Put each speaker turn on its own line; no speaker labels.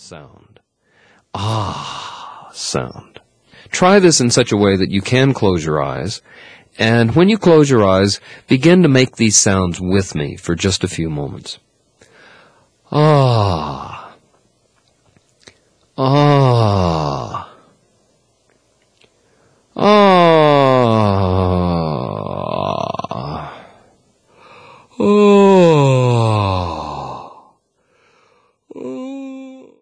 sound. Ah sound. Try this in such a way that you can close your eyes, and when you close your eyes, begin to make these sounds with me for just a few moments. Ah.